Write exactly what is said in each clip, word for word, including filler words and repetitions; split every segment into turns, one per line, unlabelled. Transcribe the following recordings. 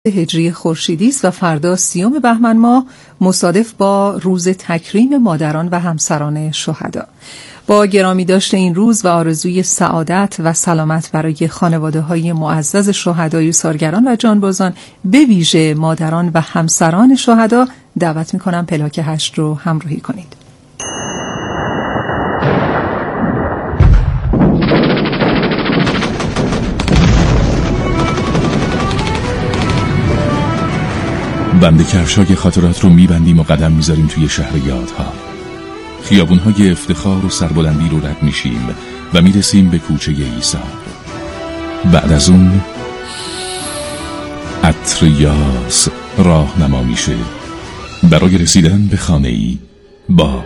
هجری خورشیدی است و فردا سیوم بهمن ماه مصادف با روز تکریم مادران و همسران شهدا. با گرامی داشته این روز و آرزوی سعادت و سلامت برای خانواده‌های معزز شهدای سالگران و جانبازان، به ویژه مادران و همسران شهدا، دعوت می‌کنم پلاک هشت رو همراهی کنید.
بند کفشای خاطرات رو میبندیم و قدم میذاریم توی شهر یادها. خیابونهای افتخار و سربلندی رو رد میشیم و میرسیم به کوچه ایثار. بعد از اون عطر یاس راهنما میشه برای رسیدن به خانه‌ای با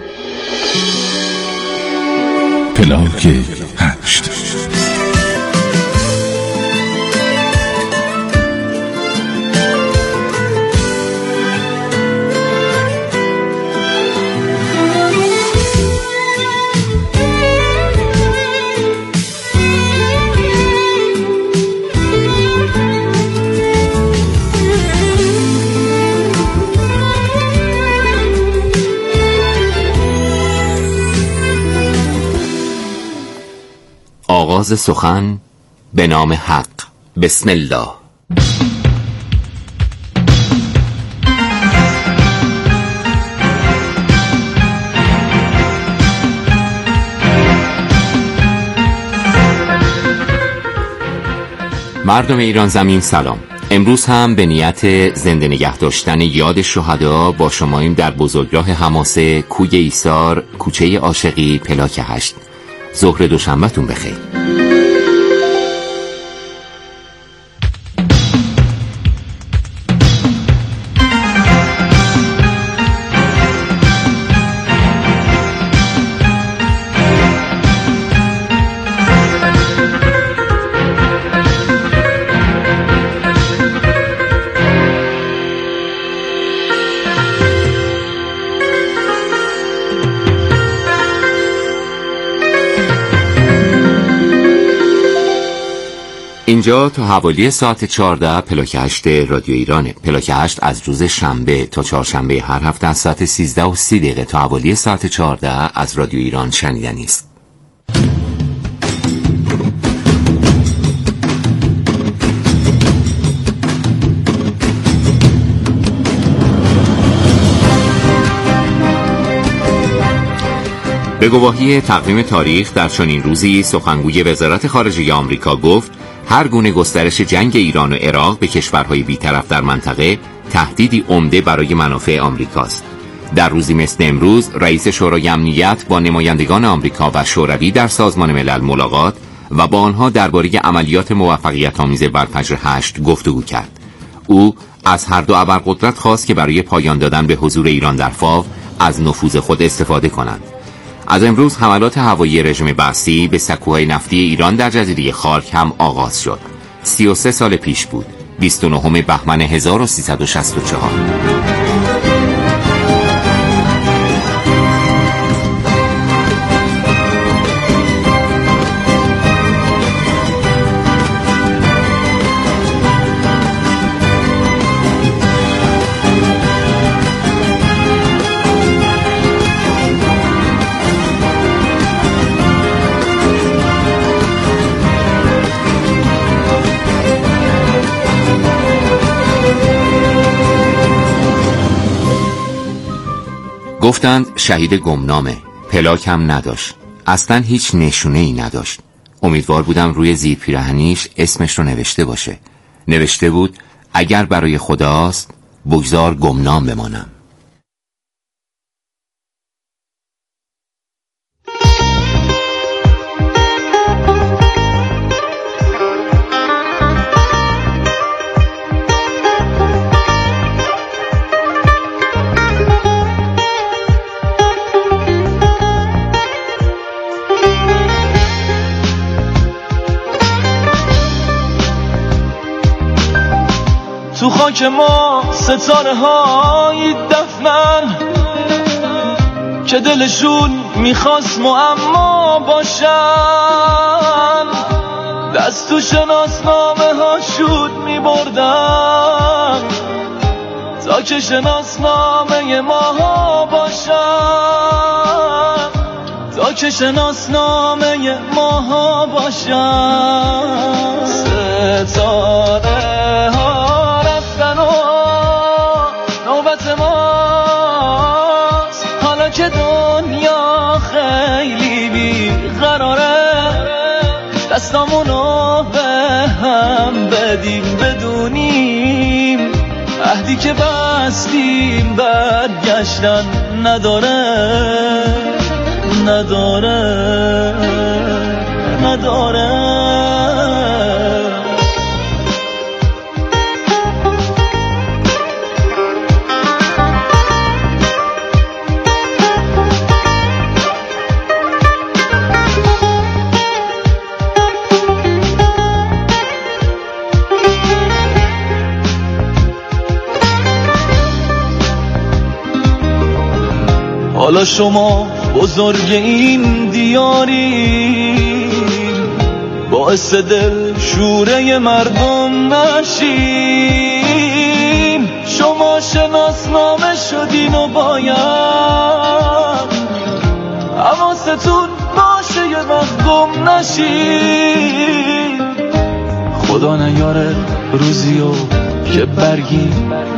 پلاک هشت.
آغاز سخن به نام حق. بسم الله. مردم ایران زمین سلام. امروز هم به نیت زنده نگه داشتن یاد شهدا با شماییم در بزرگراه حماسه، کوی ایثار، کوچه عاشقی، پلاک هشت. ظهر دوشنبه‌تون بخیر. اینجا تا حوالی ساعت چهارده پلاک هشت رادیو ایرانه. پلاک هشت از روز شنبه تا چهارشنبه هر هفته از ساعت سیزده و سی دقیقه تا حوالی ساعت چهارده از رادیو ایران شنیدنی است. به گواهی تقویم تاریخ در چنین روزی سخنگوی وزارت خارجه آمریکا گفت هر گونه گسترش جنگ ایران و عراق به کشورهای بی‌طرف در منطقه تهدیدی عمده برای منافع آمریکاست. در روزی مثل امروز رئیس شورای امنیت با نمایندگان آمریکا و شوروی در سازمان ملل ملاقات و با آنها درباره عملیات موفقیت‌آمیز برفجر هشت گفتگو کرد. او از هر دو ابرقدرت خواست که برای پایان دادن به حضور ایران در فاو از نفوذ خود استفاده کنند. از امروز حملات هوایی رژیم بعثی به سکوهای نفتی ایران در جزیره خارک هم آغاز شد. سی و سه سال پیش بود، بیست و نهم بهمن هزار و سیصد و شصت و چهار. گفتند شهید گمنامه. پلاک هم نداشت، اصلا هیچ نشونه ای نداشت. امیدوار بودم روی زیر پیراهنیش اسمش رو نوشته باشه. نوشته بود اگر برای خداست بگذار گمنام بمانم.
تو خاک ما ستاره های دفنن که دلشون میخواست معما باشن، دست تو شناسنامه ها شود می بردم تا که شناسنامه ماها باشم، تا که شناسنامه ماها باشم. ستاره ها رفتن و نوبت ماست، حالا که دنیا خیلی بیقراره دستامونو به هم بدیم، بدونیم عهدی که بستیم برگشتن نداره، نداره، نداره. حالا شما بزرگ این دیاری، باعث دل شوره مردم نشین. شما شناسنامه شدین و باید حواستون باشه یه وقت گم نشین. خدا نیاره روزیو که برگی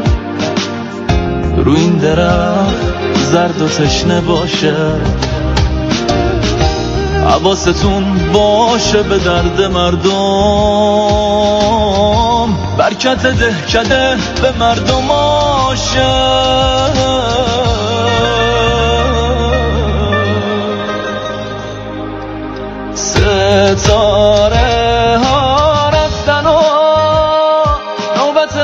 رو این درخت زرد و تشنه باشه، حواستون باشه به درد مردم، برکت دهکده به مردم آشه. ستاره ها رفتن و نوبت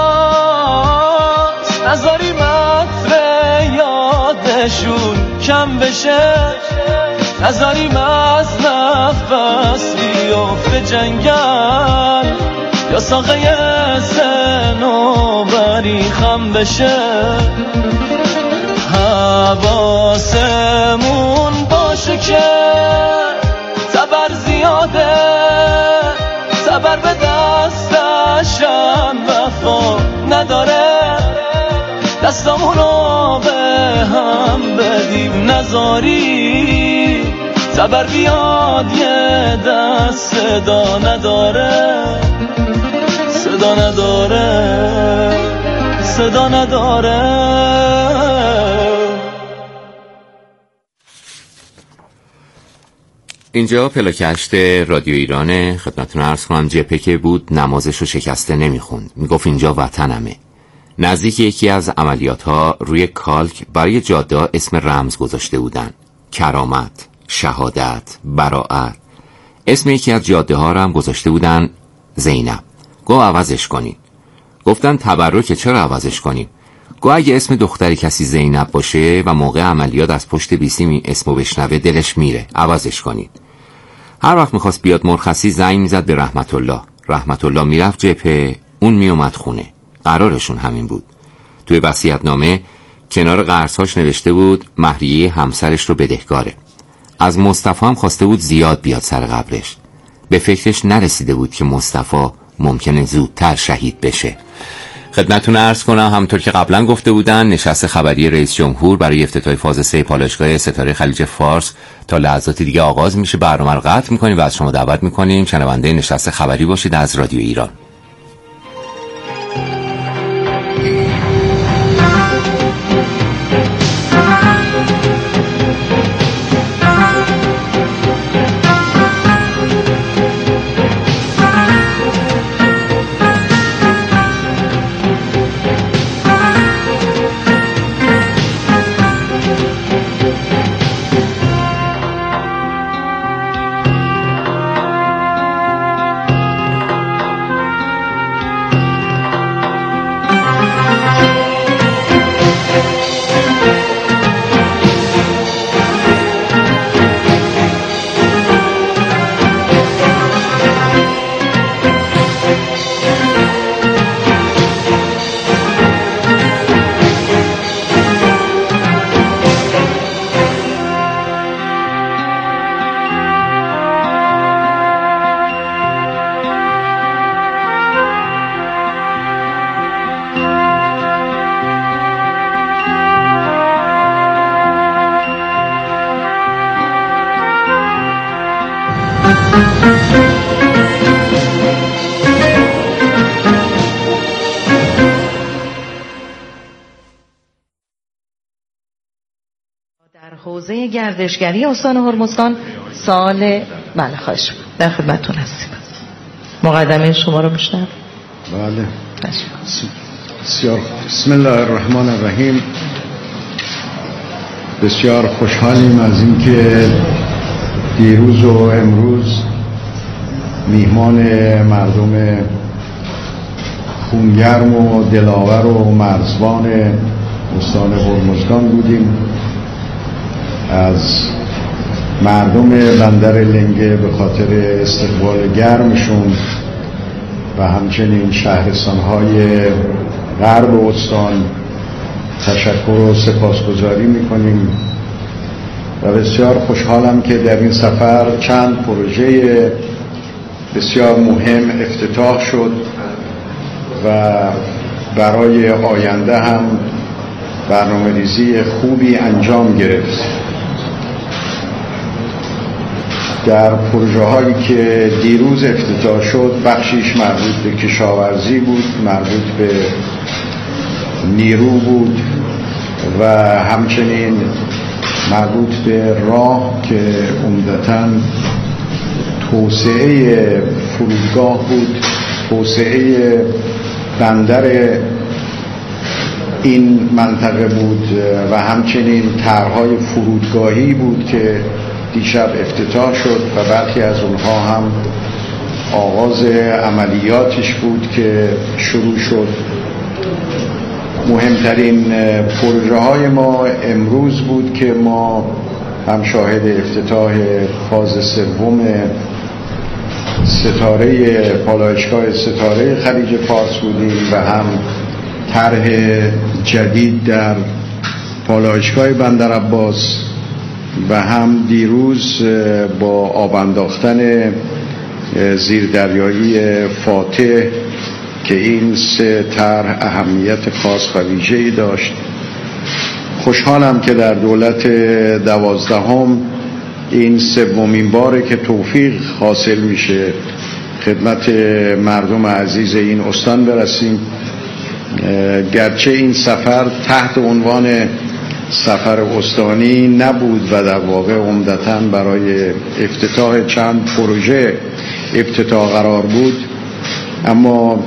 ماست، نذاری مطره یادشون کم بشه، نذاریم از نفس بیافته جنگل یا ساقه سنوبری خم بشه. حواسمون باشه که صبر زیاده، صبر به دستشم وفا نداره، دستامونو به هم بدیم نذاری، صبر بیاد یه دست صدا نداره، صدا نداره، صدا نداره.
اینجا پلاکشت رادیو ایرانه. خدمتتون عرض کنم جپه که بود نمازشو شکسته نمیخوند، میگفت اینجا وطنمه. نزدیک یکی از عملیات ها روی کالک برای جاده اسم رمز گذاشته بودن: کرامت، شهادت، براعت. اسم یکی از جاده ها رو هم گذاشته بودن زینب. گو عوضش کنین. گفتن تبرکه، چرا عوضش کنیم؟ گو اگه اسم دختری کسی زینب باشه و موقع عملیات از پشت بیسیم این اسمو بشنوه دلش میره، عوضش کنین. هر وقت میخواست بیاد مرخصی زنگ میزد به رحمت الله. رحمت الله میرفت جبهه، اون میومد خونه. قرارشون همین بود. توی وصیت‌نامه کنار قرض‌هاش نوشته بود مهریه همسرش رو بدهکاره. از مصطفی هم خواسته بود زیاد بیاد سر قبرش. به فکرش نرسیده بود که مصطفی ممکنه زودتر شهید بشه. خدمتتون عرض کنم همونطور که قبلا گفته بودن نشست خبری رئیس جمهور برای افتتاح فاز سه پالایشگاه ستاره خلیج فارس تا لحظات دیگه آغاز میشه. برنامه رو قطع می‌کنیم و از شما دعوت می‌کنیم شنونده نشست خبری باشید از رادیو ایران.
در حوزه گردشگری استان هرمزگان سال بله خواهش در خدمتتون هستیم. مقدمه شما رو بشنویم.
بله بسیار بسم الله الرحمن الرحیم. بسیار خوشحالیم از اینکه دیروز و امروز میهمان مردم خونگرم و دلاور و مرزبان استان هرمزگان بودیم. از مردم بندر لنگه به خاطر استقبال گرمشون و همچنین شهرستان‌های غرب استان تشکر و سپاسگزاری می‌کنیم و بسیار خوشحالم که در این سفر چند پروژه بسیار مهم افتتاح شد و برای آینده هم برنامه‌ریزی خوبی انجام گرفت. در پروژه هایی که دیروز افتتاح شد بخشیش مربوط به کشاورزی بود، مربوط به نیرو بود و همچنین مربوط به راه که عمدتاً توسعه فرودگاه بود، توسعه بندر این منطقه بود و همچنین طرح‌های فرودگاهی بود که دیشب افتتاح شد و برخی از اونها هم آغاز عملیاتش بود که شروع شد. مهمترین پروژه های ما امروز بود که ما هم شاهد افتتاح فاز سوم ستاره پالایشگاه ستاره خلیج فارس بودیم و هم طرح جدید در پالایشگاه بندر عباس و هم دیروز با آب انداختن زیردریایی فاتح که این سه طرح اهمیت خاص و ویژه‌ای داشت. خوشحالم که در دولت دوازدهم این سومین باره که توفیق حاصل میشه خدمت مردم عزیز این استان برسیم. گرچه این سفر تحت عنوان سفر استانی نبود و در واقع عمدتاً برای افتتاح چند پروژه افتتاح قرار بود، اما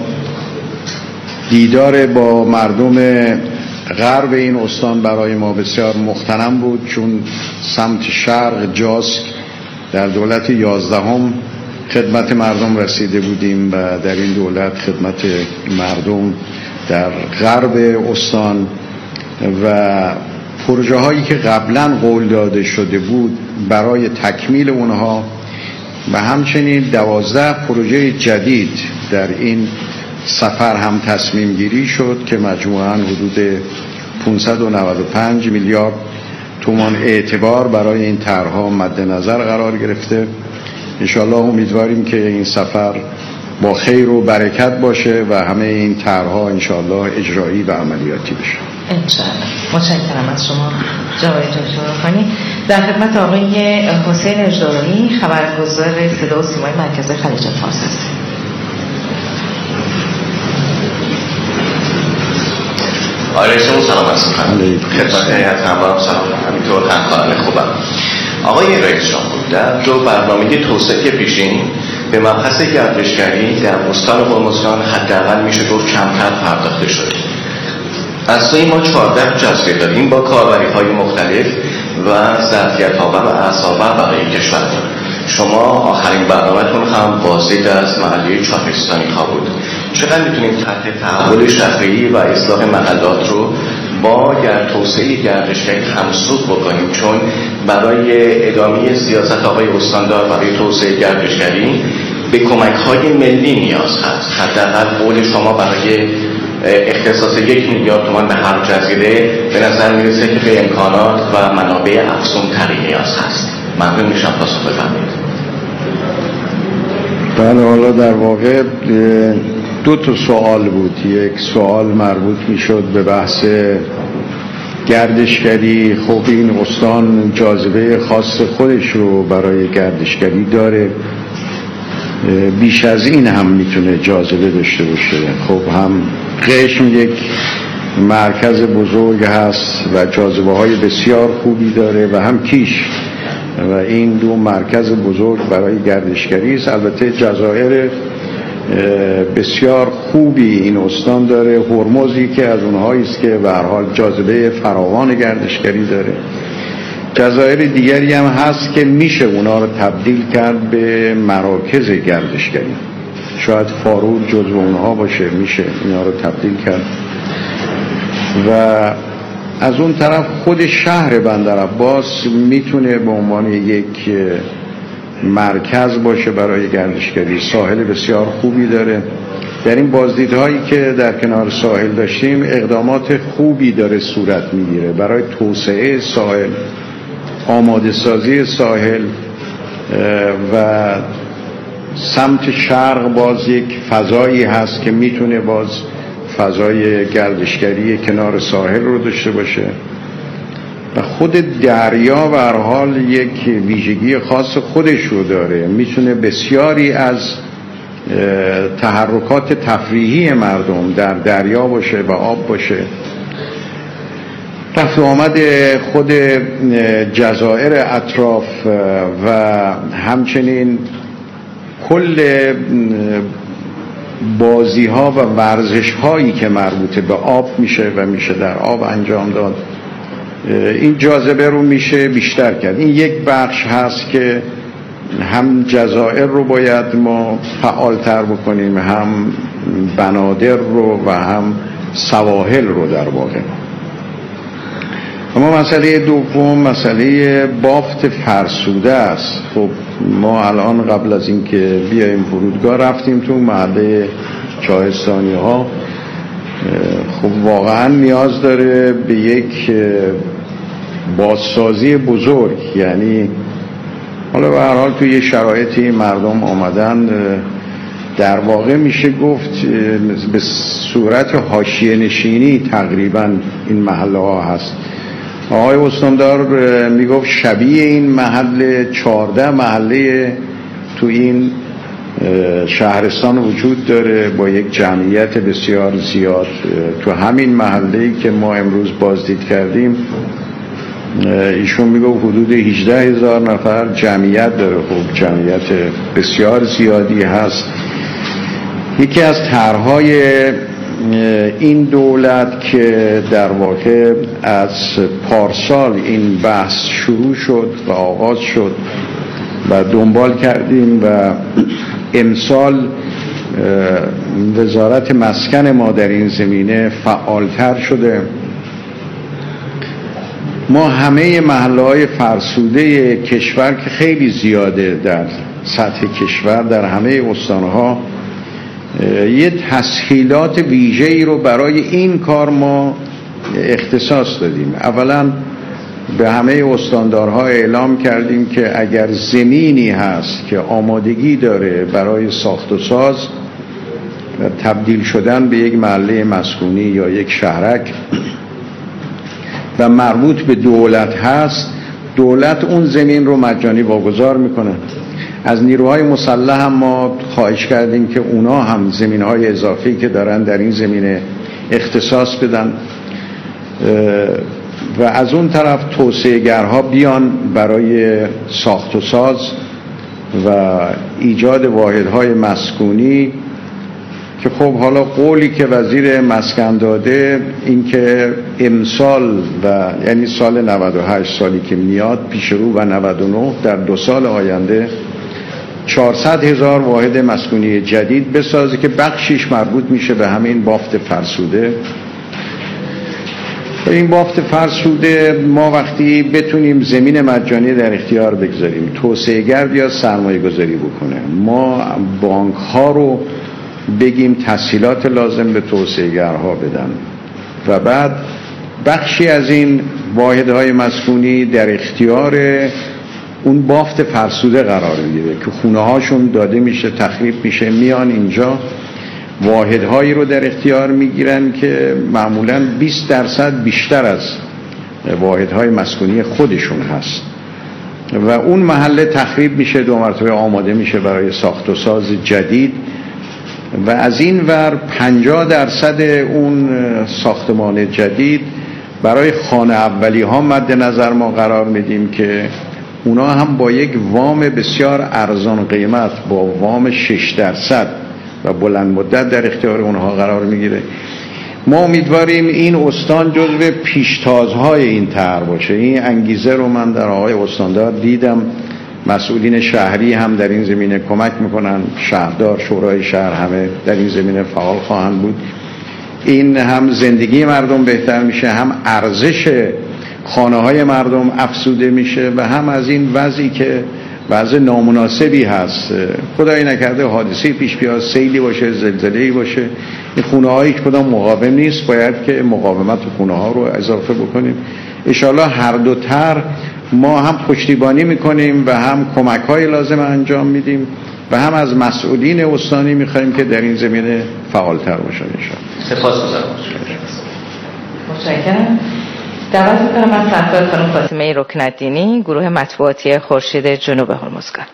دیدار با مردم غرب این استان برای ما بسیار مغتنم بود، چون سمت شرق جاسک در دولت یازدهم خدمت مردم رسیده بودیم و در این دولت خدمت مردم در غرب استان و پروژه هایی که قبلا قول داده شده بود برای تکمیل اونها و همچنین دوازده پروژه جدید در این سفر هم تصمیم گیری شد که مجموعاً حدود پانصد و نود و پنج میلیارد تومان اعتبار برای این طرح‌ها مد نظر قرار گرفته. انشاءالله امیدواریم که این سفر با خیر و برکت باشه و همه این طرح‌ها انشاءالله اجرایی و عملیاتی بشه.
انشاءالله. متشکرم از شما جناب دکتر. در خدمت آقای حسین اژدورایی خبرگزار صدا و سیمای مرکز خلیج فارس هستیم.
آقای رئیس جمهور سلام عرض می‌کنم. خدمت هیئت همراهم سلام، همینطور همکاران خوبم. آقای رئیس جمهور، در دو برنامه توسعه پیشین به مبحث گردشگری در استان هرمزگان حداقل میشه گفت کمتر پرداخته شده. از سوی ما چهارده جزیره داریم با کاربری‌های مختلف و ظرفیت‌آور و اعصاب‌آور برای کشور. شما آخرین برنامه‌تون هم بازدید از محله چاپستانی ها بود. چقدر میتونیم تحت تحول شهری و اصلاح محلات رو با گر توسعه گردشگری همسود بکنیم، چون برای ادامه سیاست آقای استاندار برای توسعه گردشگری به کمک‌های ملی نیاز هست. حداقل قول شما برای اختصاص یک میلیارد تومان به هر جزیره به نظر میرسه که به امکانات و منابع افزون‌تری نیاز هست. ممنون میشم پاسخ بفرمایید.
بله، حالا در واقع دو تا سوال بود. یک سوال مربوط میشد به بحث گردشگری. خب این استان جاذبه خاص خودش رو برای گردشگری داره بیش از این هم میتونه جاذبه داشته باشه. خب هم قشم یک مرکز بزرگ هست و جاذبه های بسیار خوبی داره و هم کیش و این دو مرکز بزرگ برای گردشگری است. البته جزایر بسیار خوبی این استان داره. هرمزی که از اونهایی است که به هر حال جاذبه فراوان گردشگری داره. جزایر دیگری هم هست که میشه اونا رو تبدیل کرد به مراکز گردشگری. شاید فارور جزو اونها باشه، میشه اینا رو تبدیل کرد. و از اون طرف خود شهر بندر عباس میتونه به عنوان یک مرکز باشه برای گردشگری. ساحل بسیار خوبی داره. در این بازدیدهایی که در کنار ساحل داشتیم اقدامات خوبی داره صورت میگیره برای توسعه ساحل، آماده سازی ساحل و سمت شرق باز یک فضایی هست که میتونه باز فضای گردشگری کنار ساحل رو داشته باشه. و خود دریا به هر حال یک ویژگی خاص خودش رو داره. میتونه بسیاری از تحرکات تفریحی مردم در دریا باشه و آب باشه. رفت و آمد خود جزایر اطراف و همچنین کل بازی ها و ورزش هایی که مربوط به آب میشه و میشه در آب انجام داد، این جاذبه رو میشه بیشتر کرد. این یک بخش هست که هم جزایر رو باید ما فعالتر بکنیم، هم بنادر رو و هم سواحل رو در واقع. اما مسئله دوم مسئله بافت فرسوده است. خب ما الان قبل از اینکه بیایم فرودگاه رفتیم تو محله چاهستانی ها. خب واقعا نیاز داره به یک بازسازی بزرگ. یعنی حالا به هر حال توی یه شرایطی مردم آمدن در واقع میشه گفت به صورت حاشیه نشینی تقریبا این محله ها هست. آقای استاندار میگفت شبیه این محله چهارده محله تو این شهرستان وجود داره با یک جمعیت بسیار زیاد. تو همین محله‌ای که ما امروز بازدید کردیم ایشون میگفت حدود هجده هزار نفر جمعیت داره. خب جمعیت بسیار زیادی هست. یکی از طرح‌های این دولت که در واقع از پارسال این بحث شروع شد و آغاز شد و دنبال کردیم و امسال وزارت مسکن ما در این زمینه فعالتر شده. ما همه محله‌های فرسوده کشور که خیلی زیاده در سطح کشور، در همه استانها یه تسهیلات ویژه‌ای رو برای این کار ما اختصاص دادیم. اولا به همه استاندارها اعلام کردیم که اگر زمینی هست که آمادگی داره برای ساخت و ساز و تبدیل شدن به یک محله مسکونی یا یک شهرک و مربوط به دولت هست، دولت اون زمین رو مجانی واگذار میکنه. از نیروهای مسلح هم ما خواهش کردیم که اونا هم زمینهای اضافی که دارن در این زمینه اختصاص بدن و از اون طرف توسعه‌گرها بیان برای ساخت و ساز و ایجاد واحدهای مسکونی. که خب حالا قولی که وزیر مسکن داده این که امسال و یعنی سال نود و هشت سالی که میاد پیش رو و نود و نه در دو سال آینده چهارصد هزار واحد مسکونی جدید بسازه که بخشیش مربوط میشه به همین بافت فرسوده. این بافت فرسوده ما وقتی بتونیم زمین مجانی در اختیار بگذاریم، توسعه‌گر بیا سرمایه گذاری بکنه، ما بانک ها رو بگیم تسهیلات لازم به توسعه‌گرها بدن و بعد بخشی از این واحدهای مسکونی در اختیار اون بافت فرسوده قرار میگیره که خونه هاشون داده میشه، تخریب میشه، میان اینجا واحدهایی رو در اختیار میگیرن که معمولاً بیست درصد بیشتر از واحدهای مسکونی خودشون هست و اون محله تخریب میشه، دو مرتبه آماده میشه برای ساخت و ساز جدید و از این ور پنجاه درصد اون ساختمان جدید برای خانه اولی ها مد نظر ما قرار میدیم که اونا هم با یک وام بسیار ارزان قیمت با وام شش درصد و بلند مدت در اختیار اونها قرار میگیره. ما امیدواریم این استان جزو پیشتازهای این طرح باشه. این انگیزه رو من در آقای استاندار دیدم، مسئولین شهری هم در این زمینه کمک میکنن، شهردار، شورای شهر همه در این زمینه فعال خواهند بود. این هم زندگی مردم بهتر میشه، هم ارزش خانه های مردم افزوده میشه و هم از این وضعی که وضع نامناسبی هست، خدایی نکرده حادثه پیش بیاد، سیلی باشه، زلزله‌ای باشه، این خونه هایی که کدام مقاوم نیست، باید که مقاومت خونه ها رو اضافه بکنیم. انشالله هر دو طرح ما هم پشتیبانی میکنیم و هم کمک های لازم انجام میدیم و هم از مسئولین استانی میخوایم که در این زمینه فعالتر باشن. انشالله.
سپاسگزارم.
متشکرم. دعوت میکنم از سرکار خانم فاطمه رکن‌الدینی، گروه مطبوعاتی خورشید جنوب هرمزگان.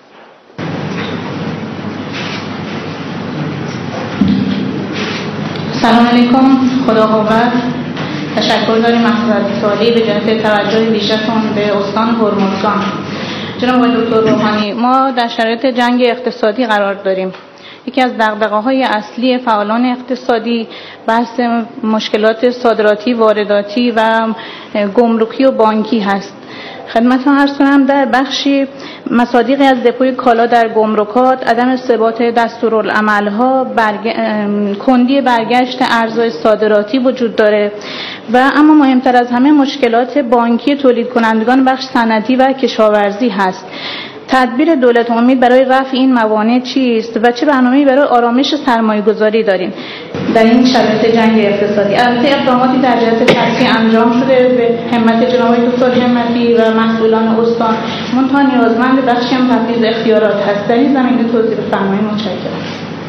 سلام علیکم، خدا قوت. تشکر داریم از سالی به جهت توجه بیشتون به استان هرمزگان. جناب دکتر روحانی، ما در شرایط جنگ اقتصادی قرار داریم. یکی از دغدغه‌های اصلی فعالان اقتصادی بحث مشکلات صادراتی، وارداتی و گمرکی و بانکی هست. خدمتتون عرض کنم در بخشی مصادیقی از دپوی کالا در گمرکات، عدم ثبات دستورالعمل‌ها، برگ... کندی برگشت ارزهای صادراتی وجود داره و اما مهمتر از همه مشکلات بانکی تولید کنندگان بخش صنعتی و کشاورزی هست. تدبیر دولت امید برای رفع این موانع چیست و چه برنامه‌ای برای آرامش سرمایه‌گذاری داریم در این شرایط جنگ اقتصادی؟ البته اقداماتی در جهت تسریع انجام شده به همت جناب دکتر همتی و مسئولان استان، منتها نیازمند بخشی هم تفویض اختیارات هست. در این زمینه توضیح بفرمایید. متشکرم.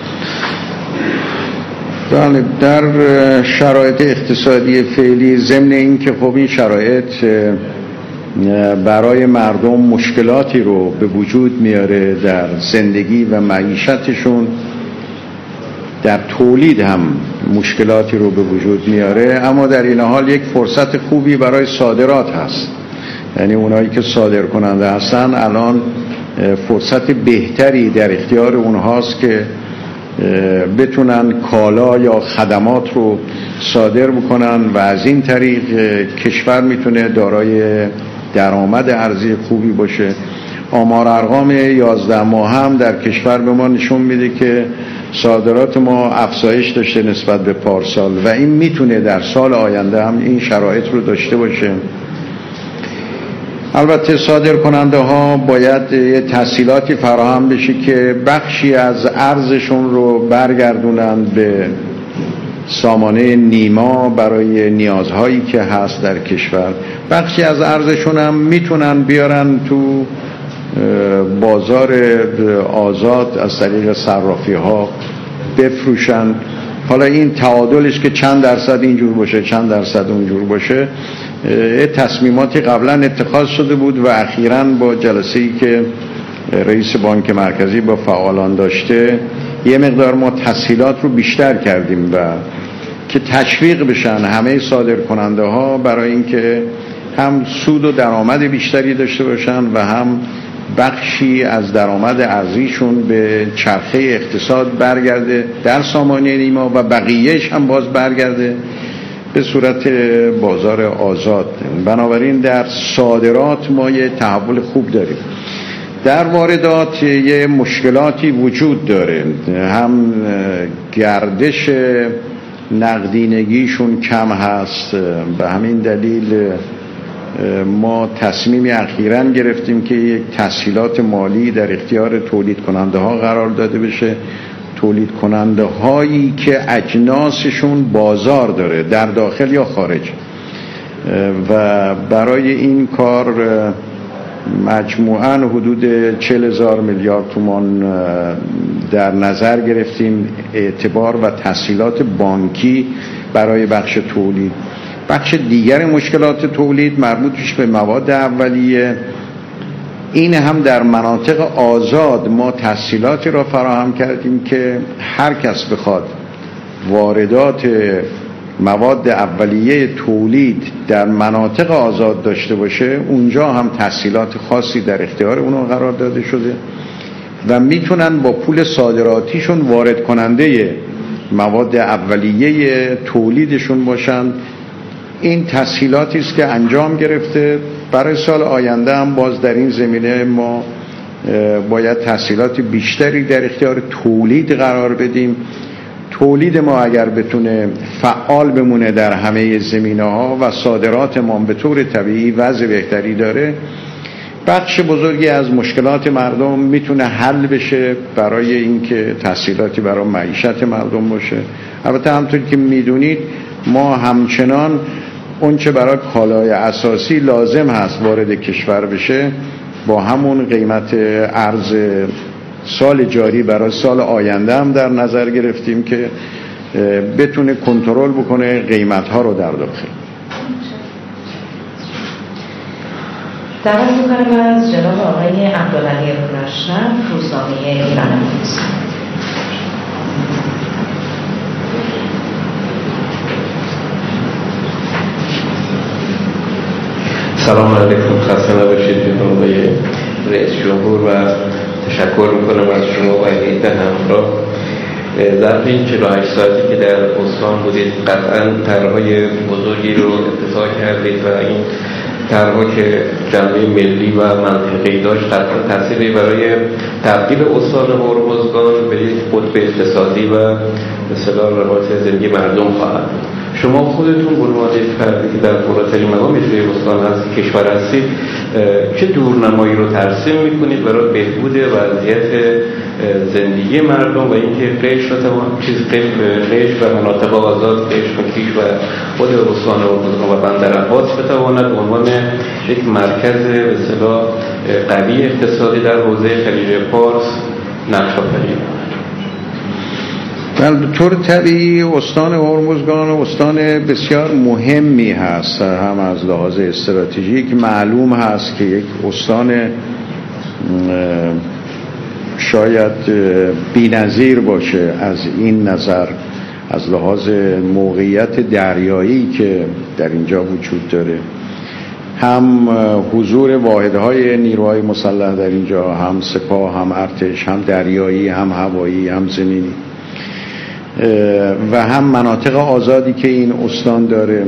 بله، در شرایط اقتصادی فعلی ضمن این که خب این شرایط برای مردم مشکلاتی رو به وجود میاره در زندگی و معیشتشون، در تولید هم مشکلاتی رو به وجود میاره، اما در این حال یک فرصت خوبی برای صادرات هست. یعنی اونایی که صادر کننده هستن الان فرصت بهتری در اختیار اونهاست که بتونن کالا یا خدمات رو صادر بکنن و از این طریق کشور میتونه دارای درآمد ارزی خوبی باشه. آمار ارقام یازده ماه هم در کشور به ما نشون میده که صادرات ما افزایش داشته نسبت به پارسال و این میتونه در سال آینده هم این شرایط رو داشته باشه. البته صادر کننده ها باید یه تسهیلاتی فراهم بشه که بخشی از ارزشون رو برگردونن به سامانه نیما برای نیازهایی که هست در کشور. بخشی از ارزشون هم میتونن بیارن تو بازار آزاد از طریق صرافی ها بفروشن. حالا این تعادلش که چند درصد اینجور باشه چند درصد اونجور باشه، تصمیماتی قبلا اتخاذ شده بود و اخیراً با جلسه‌ای که رئیس بانک مرکزی با فعالان داشته یه مقدار ما تسهیلات رو بیشتر کردیم و که تشویق بشن همه صادر کننده ها برای اینکه هم سود و درآمد بیشتری داشته باشن و هم بخشی از درآمد ارزیشون به چرخه اقتصاد برگرده در سامانه نیما و بقیهش هم باز برگرده به صورت بازار آزاد. بنابراین در صادرات ما یه تحول خوب داریم. در واردات یه مشکلاتی وجود داره، هم گردش نقدینگیشون کم هست. به همین دلیل ما تصمیمی اخیراً گرفتیم که یک تسهیلات مالی در اختیار تولید کننده ها قرار داده بشه، تولید کننده هایی که اجناسشون بازار داره در داخل یا خارج، و برای این کار مجموعاً حدود چهل هزار میلیارد تومان در نظر گرفتیم اعتبار و تسهیلات بانکی برای بخش تولید. بخش دیگر مشکلات تولید مربوطش به مواد اولیه این هم در مناطق آزاد ما تسهیلاتی را فراهم کردیم که هر کس بخواد واردات مواد اولیه تولید در مناطق آزاد داشته باشه، اونجا هم تسهیلات خاصی در اختیار اونها قرار داده شده و میتونن با پول صادراتیشون وارد کننده مواد اولیه تولیدشون باشن. این تسهیلاتی است که انجام گرفته. برای سال آینده هم باز در این زمینه ما باید تسهیلات بیشتری در اختیار تولید قرار بدیم. تولید ما اگر بتونه فعال بمونه در همه زمینه‌ها و صادرات ما به طور طبیعی وضع بهتری داره، بخش بزرگی از مشکلات مردم میتونه حل بشه برای اینکه تسهیلاتی برای معیشت مردم باشه. البته همونطور که میدونید ما همچنان اون چه برای کالای اساسی لازم هست وارد کشور بشه با همون قیمت ارز سال جاری برای سال آینده هم در نظر گرفتیم که بتونه کنترل بکنه قیمت ها رو در داخل.
دعوت میکنم از جناب آقای عبدالعلی رونشرف، روزنامه ایران امروز.
سلام علیکم، خسته نباشید جناب آقای رئیس جمهور و تشکر میکنم از شما و هیئت همراه. ظرف این چهل و هشت ساعتی که در استان بودید قطعا طرح‌های بزرگی رو اتخاذ کردید و این طرح‌ها که جنبه ملی و منطقه‌ای داشت قطعا تأثیری برای تبدیل استان هرمزگان به یک قطب اقتصادی و به اصطلاح روایت زندگی مردم خواهد. شما خودتون به عنوان فردی که در بالاترین مقامی توی استان از کشور هستید، چه دورنمایی رو ترسیم میکنید برای بهبود وضعیت زندگی مردم و اینکه قیش رو چیز قیش و مناطق آزاد، قیش و کیش و خود استان هرمزگان و بندرعباس بتواند به عنوان یک مرکز به اصطلاح قوی اقتصادی در حوزه خلیج فارس نقش آفرینی کند؟
به طور طبیعی استان هرمزگان استان بسیار مهمی هست، هم از لحاظ استراتژیک معلوم هست که یک استان شاید بی‌نظیر باشه از این نظر، از لحاظ موقعیت دریایی که در اینجا وجود داره، هم حضور واحدهای نیروهای مسلح در اینجا، هم سپاه، هم ارتش، هم دریایی، هم هوایی، هم زمینی، و هم مناطق آزادی که این استان داره،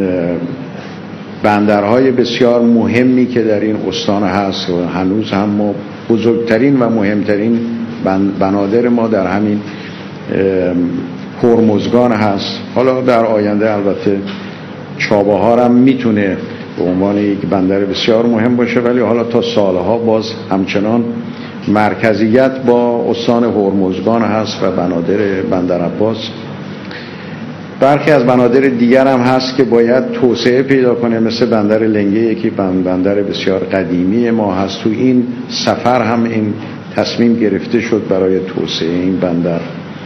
بندرهای بسیار مهمی که در این استان هست و هنوز هم ما بزرگترین و مهمترین بنادر ما در همین هرمزگان هست. حالا در آینده البته چابهار هم میتونه به عنوان یک بندر بسیار مهم باشه، ولی حالا تا سالها باز همچنان مرکزیت با استان هرمزگان هست و بنادر بندرعباس. برخی از بنادر دیگر هم هست که باید توسعه پیدا کنه، مثل بندر لنگه یکی بندر بسیار قدیمی ما هست. تو این سفر هم این تصمیم گرفته شد برای توسعه این بندر.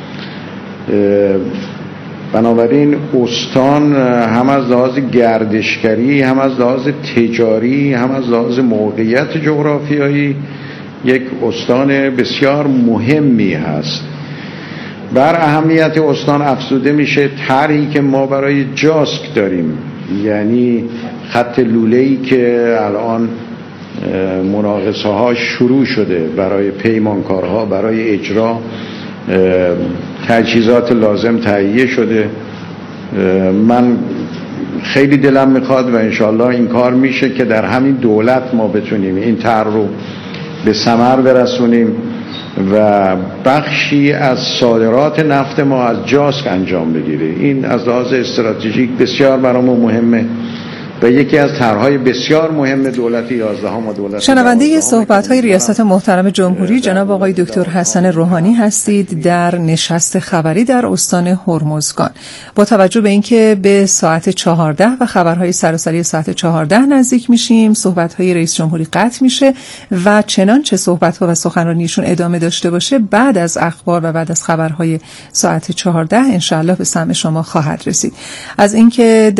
بنابراین استان هم از لحاظ گردشگری، هم از لحاظ تجاری، هم از لحاظ موقعیت جغرافیایی یک استان بسیار مهمی هست. بر اهمیت استان افزوده میشه طرحی که ما برای جاسک داریم، یعنی خط لوله‌ای که الان مناقصه ها شروع شده برای پیمانکارها، برای اجرا تجهیزات لازم تهیه شده. من خیلی دلم میخواد و انشالله این کار میشه که در همین دولت ما بتونیم این طرح رو به ثمر برسونیم و بخشی از صادرات نفت ما از جاسک انجام بگیره. این از لحاظ استراتژیک بسیار برامون مهمه و یکی از طرح‌های بسیار مهم دولت یازدهم و دولت
شنونده صحبت‌های ریاست محترم جمهوری جناب آقای دکتر حسن روحانی هستید در نشست خبری در استان هرمزگان. با توجه به اینکه به ساعت چهارده و خبرهای سراسری ساعت چهارده نزدیک میشیم، صحبت‌های رئیس جمهوری قطع میشه و چنانچه صحبت‌ها و سخنرانیشون ادامه داشته باشه بعد از اخبار و بعد از خبرهای ساعت چهارده انشاءالله به سمع شما خواهد رسید. از اینکه